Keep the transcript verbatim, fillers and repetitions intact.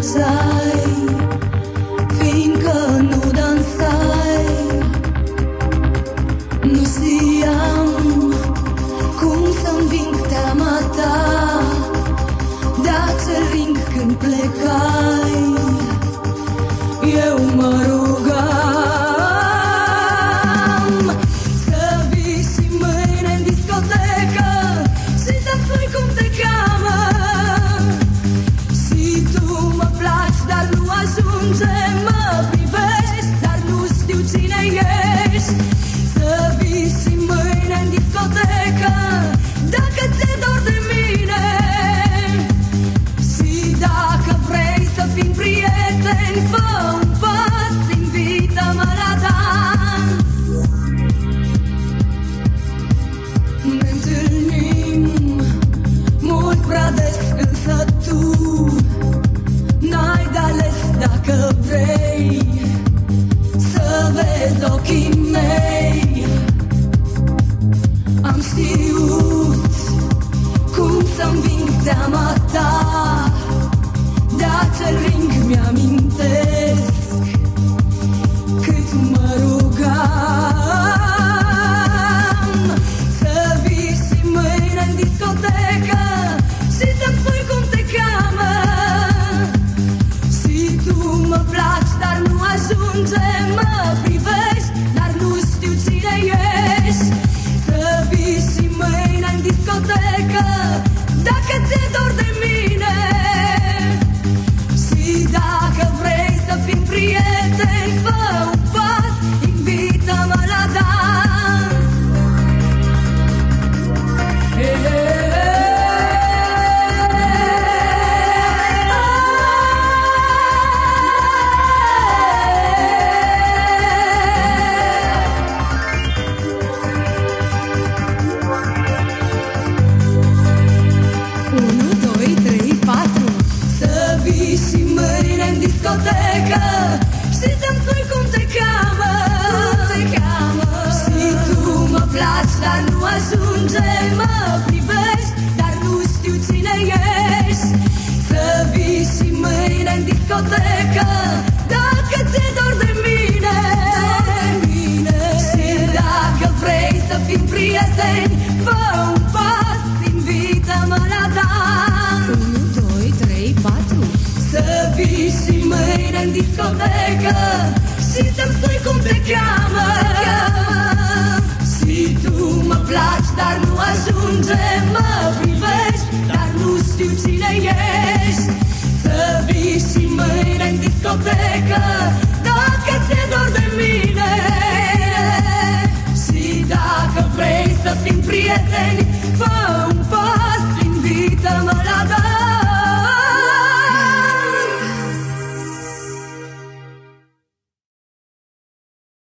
plăceai, fiindcă nu dansai. Nu știam cum să-mi ving teama ta, dar ce ring când plecai. Eu mă rugam să vii și mâine în discotecă și să-mi spui cum te cheamă. Și tu mă placi, dar nu ajunge. Mă privești, dar nu știu cine ești. Să vii și mâine în discotecă dacă ți-e dor de mine. Și dacă vrei să fim prieteni, fă un pas, invită-mă la dans. Ne întâlnim mult prea des, însă tu n-ai de ales dacă vrei să vezi ochii mei. Am știut cum să-mi ving teama ta, dar ce ring mi-amintesc cât mă rugam să vii și mâine în discotecă și să-mi spui cum te cheamă. Și tu mă placi, dar nu ajunge. Mă privești, dar nu știu cine ești. Să vii și mâine în discotecă dacă ți-e dor de mine. Și dacă vrei să fim prieteni, fă un pas, invită-mă la dans. Hey, hey, hey. Unu, doi, trei, patru. Să vii și mâine în discotecă și să-mi spui cum te cheamă. Te cheamă. Și tu mă placi, dar nu ajunge. Mă privești, dar nu știu cine ești. Să vii și mâine în discotecă dacă ți-e dor de mine. Și dacă vrei să fim prieteni, fă un pas, invită-mă la dans. Unu, doi, trei, patru. Să vii și mâine în discotecă și să-mi spui cum te cheamă. Și tu mă placi, dar nu ajunge. Mă privești, dar nu știu cine ești. Să vii și mâine în discotecă